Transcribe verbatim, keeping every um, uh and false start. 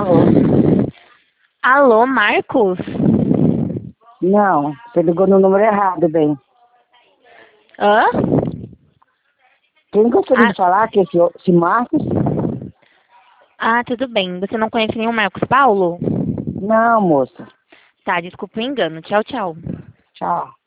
Alô? Alô, Marcos? Não, você ligou no número errado, bem. Hã? Quem gostaria Ah, de falar que esse, esse Marcos? ah, tudo bem. Você não conhece nenhum Marcos Paulo? Não, moça. Tá, desculpa o engano. Tchau, tchau. Tchau.